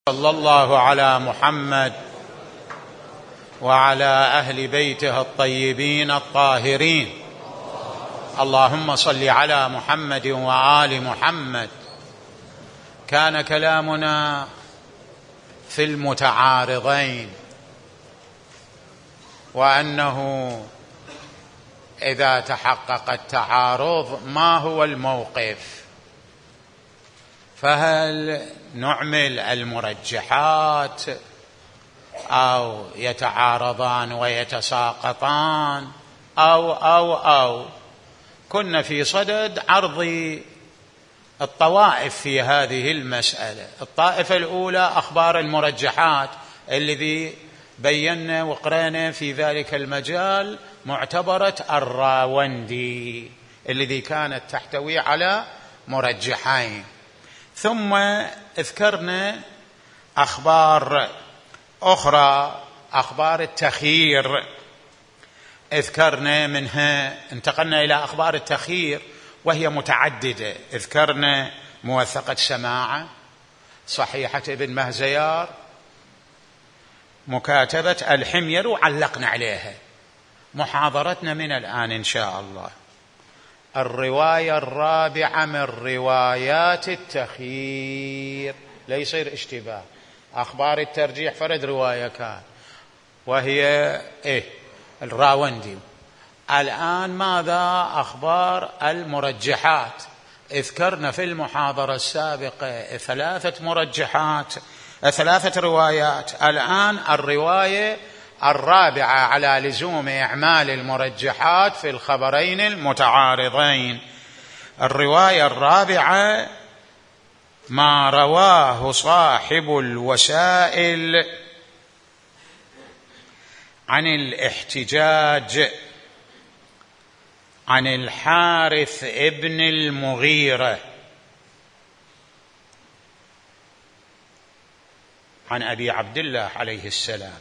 صلى الله على محمد وعلى أهل بيته الطيبين الطاهرين. اللهم صل على محمد وآل محمد. كان كلامنا في المتعارضين، وأنه إذا تحقق التعارض ما هو الموقف؟ فهل نعمل المرجحات أو يتعارضان ويتساقطان أو كنا في صدد عرض الطوائف في هذه المسألة. الطائفة الأولى أخبار المرجحات الذي بينا وقرأنا في ذلك المجال معتبرة الراوندي الذي كانت تحتوي على مرجحين. ثم اذكرنا أخبار أخرى، أخبار التخيير، اذكرنا منها، انتقلنا إلى أخبار التخيير وهي متعددة. اذكرنا موثقة سماعة، صحيحة ابن مهزيار، مكاتبة الحمير، وعلقنا عليها. محاضرتنا من الآن إن شاء الله الرواية الرابعة من روايات التخيير، لا يصير اشتباه. أخبار الترجيح فرد رواية كان، وهي الراوندي. الآن ماذا أخبار المرجحات؟ اذكرنا في المحاضرة السابقة ثلاثة روايات. الآن الرواية الرابعة على لزوم إعمال المرجحات في الخبرين المتعارضين. الرواية الرابعة ما رواه صاحب الوسائل عن الاحتجاج عن الحارث ابن المغيرة عن أبي عبد الله عليه السلام: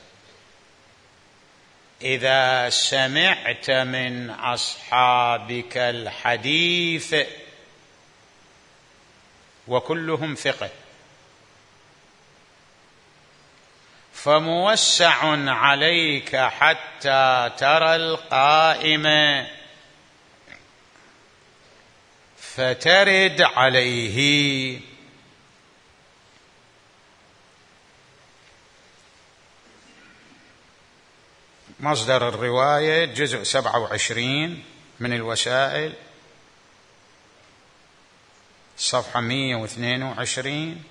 إذا سمعت من أصحابك الحديث وكلهم ثقة فموسع عليك حتى ترى القائم فترد عليه. مصدر الرواية جزء 27 من الوسائل، صفحة 122،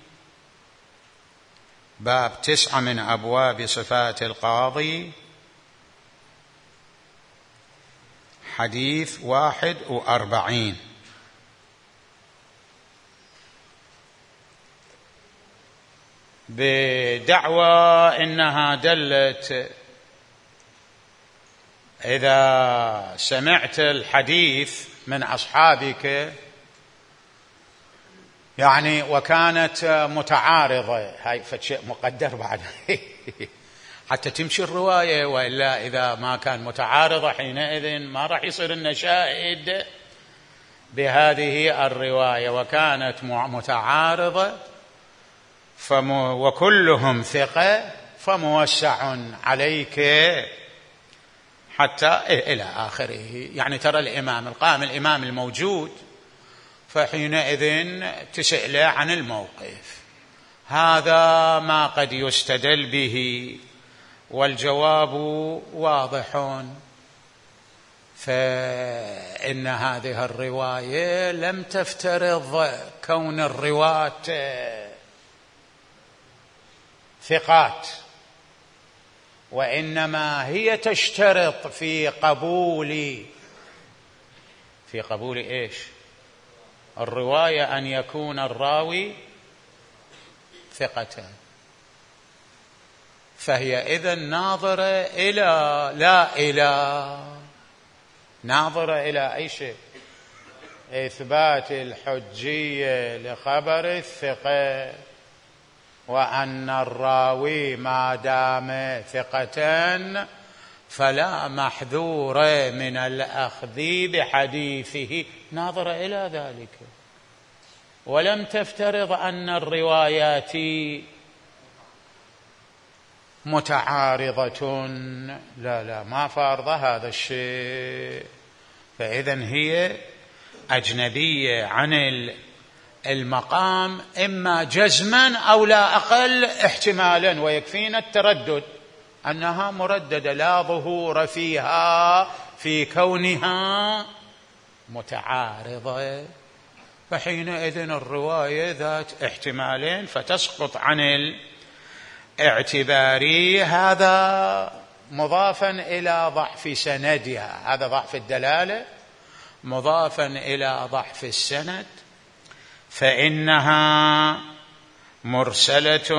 باب 9 من أبواب صفات القاضي، حديث 41. بدعوى إنها دلت إذا سمعت الحديث من أصحابك، يعني وكانت متعارضة، هاي فشيء مقدر بعد حتى تمشي الرواية، وإلا إذا ما كان متعارضة حينئذ ما راح يصير لنا شاهد بهذه الرواية. وكانت متعارضة وكلهم ثقة فموسع عليك حتى إلى آخره. يعني ترى الإمام القائم، الإمام الموجود، فحينئذ تسأله عن الموقف. هذا ما قد يستدل به، والجواب واضح. فإن هذه الرواية لم تفترض كون الرواة ثقات، وإنما هي تشترط في قبول إيش؟ الرواية أن يكون الراوي ثقة. فهي إذن ناظرة ناظرة إلى أي شيء؟ إثبات الحجية لخبر الثقة، وأن الراوي ما دام ثقة فلا محذور من الأخذ بحديثه، ناظر إلى ذلك. ولم تفترض أن الروايات متعارضة، لا ما فارض هذا الشيء. فإذا هي أجنبية عن المقام إما جزما أو لا أقل احتمالا، ويكفينا التردد أنها مرددة لا ظهور فيها في كونها متعارضة، فحينئذ الرواية ذات احتمالين فتسقط عن الاعتباري. هذا مضافا إلى ضعف سندها، هذا ضعف الدلالة مضافا إلى ضعف السند، فإنها مرسلة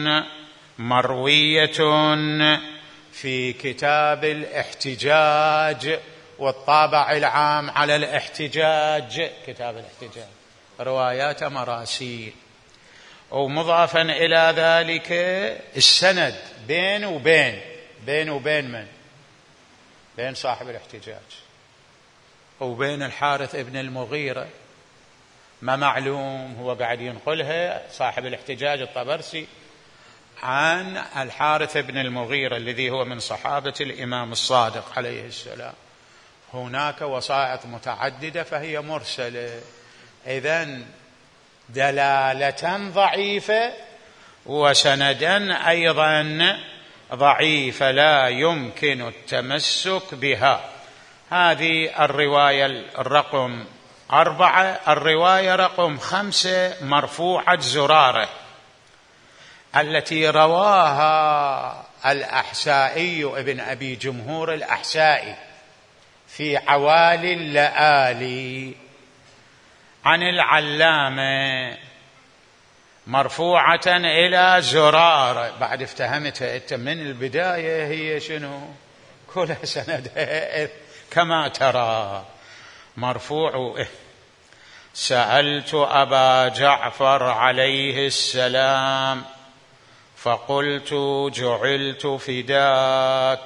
مروية في كتاب الاحتجاج والطابع العام على الاحتجاج، كتاب الاحتجاج روايات مراسيل. ومضافا إلى ذلك السند بين وبين من؟ بين صاحب الاحتجاج وبين الحارث ابن المغيرة، ما معلوم، هو قاعد ينقلها صاحب الاحتجاج الطبرسي عن الحارث ابن المغيرة الذي هو من صحابة الإمام الصادق عليه السلام. هناك وسائط متعددة فهي مرسلة، إذن دلالة ضعيفة وسندا أيضا ضعيفة لا يمكن التمسك بها. هذه الرواية الرقم 4. الرواية رقم 5 مرفوعة زرارة التي رواها الأحسائي ابن أبي جمهور الأحسائي في عوالي اللآلي عن العلامة مرفوعة إلى زرارة. بعد افتهمتها أنت من البداية هي شنو؟ كلها سندها كما ترى مرفوع. سألت أبا جعفر عليه السلام فقلت جعلت فداك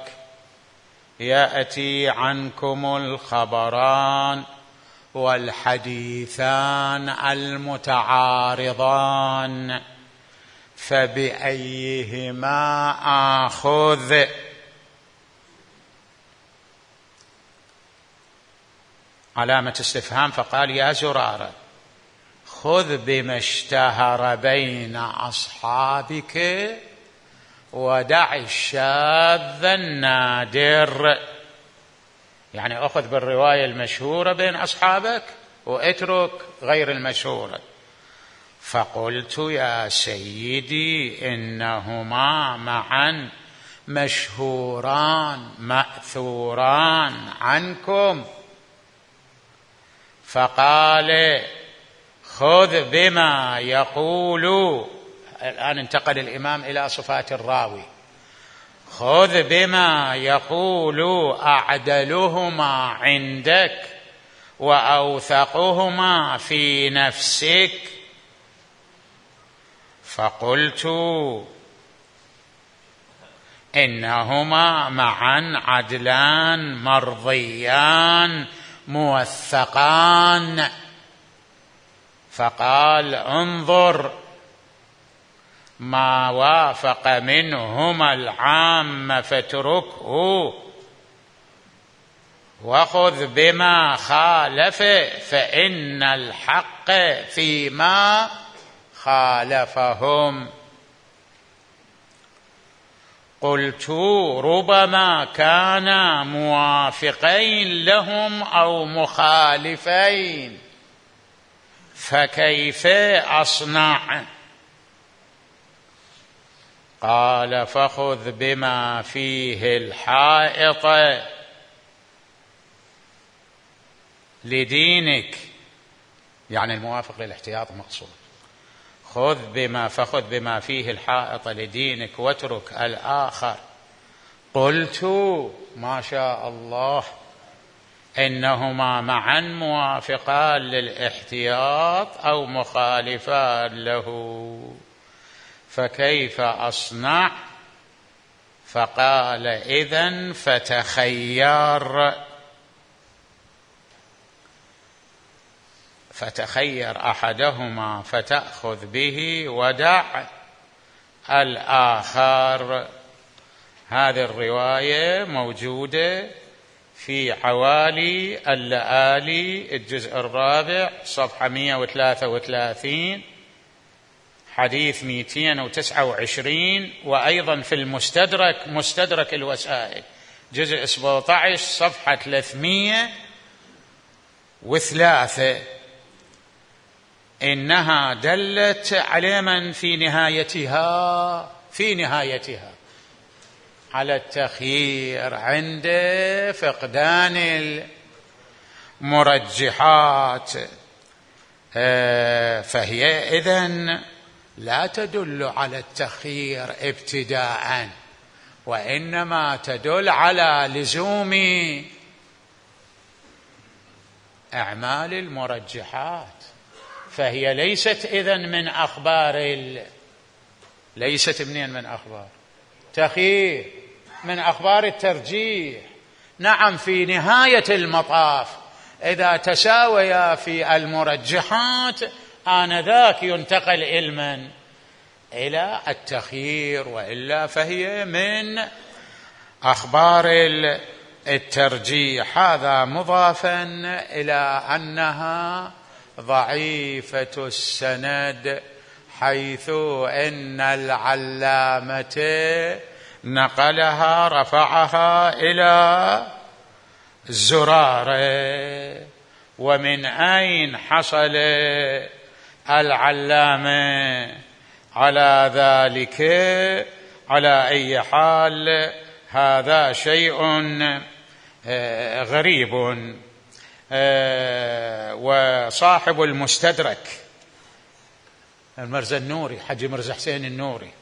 يأتي عنكم الخبران والحديثان المتعارضان فبأيهما آخذ؟ علامة استفهام. فقال يا زرارة خذ بما اشتهر بين أصحابك ودع الشاذ النادر، يعني أخذ بالرواية المشهورة بين أصحابك واترك غير المشهورة. فقلت يا سيدي إنهما معا مشهوران مأثوران عنكم. فقال خذ بما يقول، الآن انتقل الإمام إلى صفات الراوي، خذ بما يقول أعدلهما عندك وأوثقهما في نفسك. فقلت إنهما معا عدلان مرضيان موثقان. فقال انظر ما وافق منهما العام فاتركه وخذ بما خالف فإن الحق فيما خالفهم. قلت ربما كانا موافقين لهم أو مخالفين فكيف أصنع؟ قال فخذ بما فيه الحائط لدينك، يعني الموافق للاحتياط مقصود. فخذ بما فيه الحائط لدينك واترك الآخر. قلت ما شاء الله إنهما معا موافقان للاحتياط أو مخالفان له فكيف أصنع؟ فقال إذن فتخير أحدهما فتأخذ به ودع الآخر. هذه الرواية موجودة في حوالي اللآلي الجزء الرابع صفحة 133 حديث 229، وأيضا في المستدرك مستدرك الوسائل جزء 17 صفحة 303. إنها دلت على من في نهايتها على التخيير عند فقدان المرجحات، فهي إذن لا تدل على التخيير ابتداءً، وإنما تدل على لزوم أعمال المرجحات، فهي ليست إذن من أخبار ليست من أخبار تخيير، من أخبار الترجيح. نعم، في نهاية المطاف إذا تساويا في المرجحات آنذاك ينتقل إلى التخيير، وإلا فهي من أخبار الترجيح. هذا مضافا إلى أنها ضعيفة السند، حيث إن العلامة نقلها رفعها إلى زرارة. ومن أين حصل العلامة على ذلك؟ على أي حال هذا شيء غريب. وصاحب المستدرك المرزا النوري، حجي مرزا حسين النوري،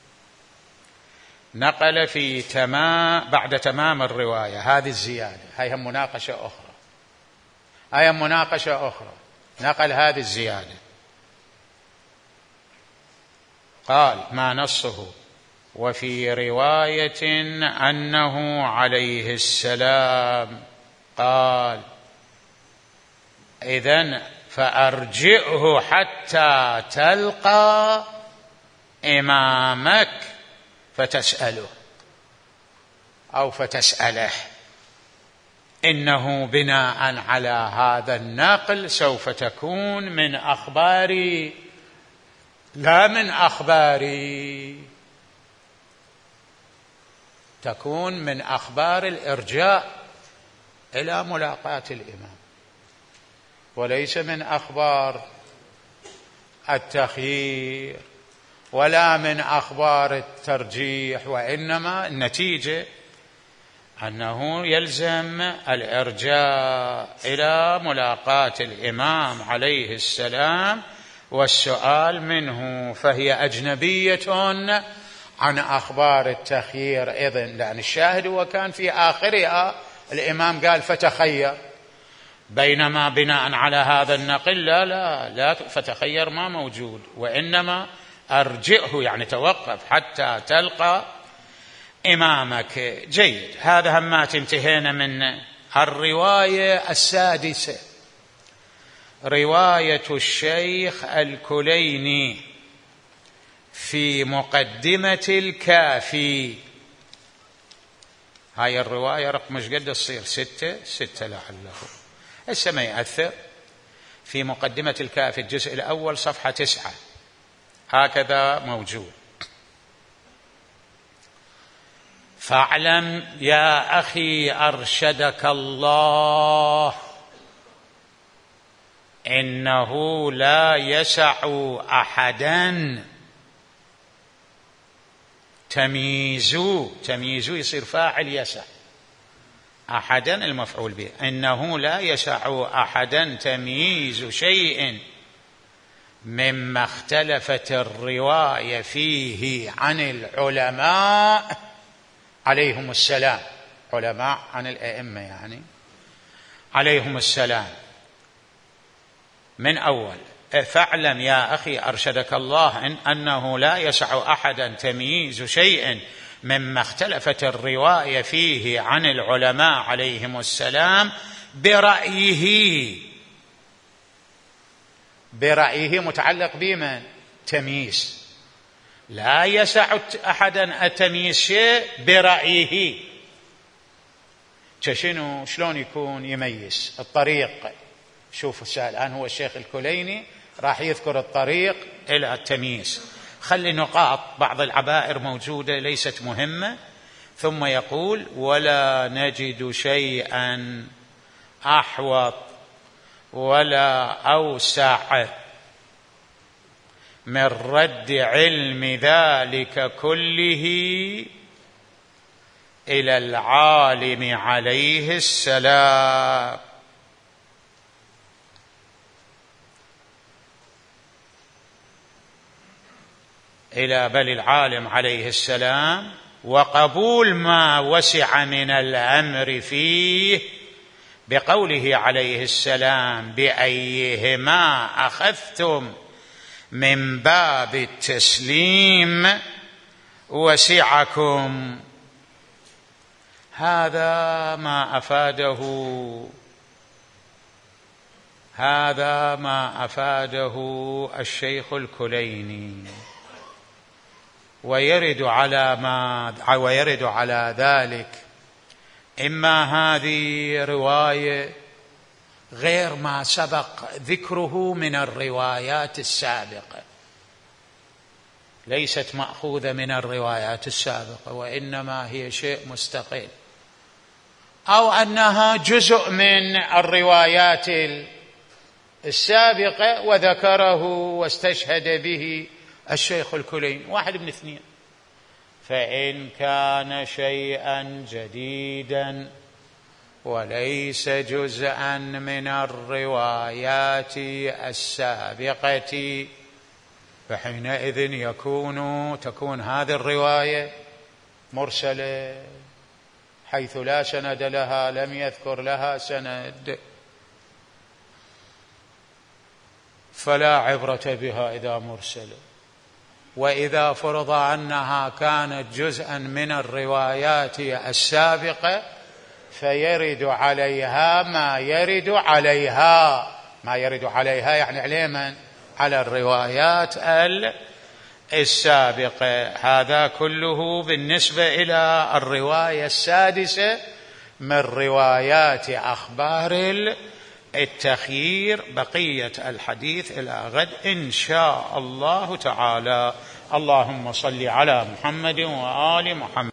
نقل في بعد تمام الرواية هذه الزيادة. هي مناقشة أخرى، نقل هذه الزيادة، قال ما نصه: وفي رواية أنه عليه السلام قال: إذن فأرجئه حتى تلقى إمامك فتسأله أو فتسأله. إنه بناء على هذا النقل سوف تكون من أخباري لا من أخباري، تكون من أخبار الإرجاء إلى ملاقاة الإمام، وليس من أخبار التخيير ولا من أخبار الترجيح، وإنما النتيجة أنه يلزم الإرجاء إلى ملاقاة الإمام عليه السلام والسؤال منه، فهي أجنبية عن أخبار التخيير إذن، لأن الشاهد وكان في آخرها الإمام قال فتخير، بينما بناء على هذا النقل لا فتخير ما موجود، وإنما أرجئه يعني توقف حتى تلقى إمامك. جيد، هذا همات انتهينا من الرواية السادسة، رواية الشيخ الكليني في مقدمة الكافي. هاي الرواية رقم مش قد تصير 6 لعله، هسه ما يأثر. في مقدمة الكافي الجزء الأول صفحة 9 هكذا موجود: فاعلم يا أخي أرشدك الله إنه لا يسع أحدا تمييز يصير فاعل يسع، أحدا المفعول به، إنه لا يسع أحدا تمييز شيء مما اختلفت الرواية فيه عن العلماء عليهم السلام، علماء عن الأئمة يعني عليهم السلام. من أول: فاعلم يا أخي أرشدك الله أنه لا يسع أحدا تمييز شيء مما اختلفت الرواية فيه عن العلماء عليهم السلام برأيه متعلق بمن؟ تمييز. لا يسع أحدا التمييز شيء برأيه. شنو شلون يكون يميز الطريق؟ شوفوا الآن هو الشيخ الكليني راح يذكر الطريق إلى التمييز. خلي نقاط بعض العبائر موجودة ليست مهمة، ثم يقول: ولا نجد شيئا أحوط ولا أوسع من رد علم ذلك كله إلى العالم عليه السلام. بل العالم عليه السلام، وقبول ما وسع من الأمر فيه بقوله عليه السلام: بأيهما أخذتم من باب التسليم وسعكم. هذا ما أفاده الشيخ الكليني، ويرد على ذلك إما هذه رواية غير ما سبق ذكره من الروايات السابقة، ليست مأخوذة من الروايات السابقة، وإنما هي شيء مستقل، أو أنها جزء من الروايات السابقة وذكره واستشهد به الشيخ الكليني. واحد من اثنين: فإن كان شيئا جديدا وليس جزءا من الروايات السابقة، فحينئذ تكون هذه الرواية مرسلة، حيث لا سند لها، لم يذكر لها سند، فلا عبرة بها إذا مرسلة. وإذا فرض أنها كانت جزءا من الروايات السابقة، فيرد عليها ما يرد عليها يعني على من؟ على الروايات السابقة. هذا كله بالنسبة إلى الرواية السادسة من روايات أخبار التخيير. بقية الحديث إلى غد إن شاء الله تعالى. اللهم صل على محمد وآل محمد.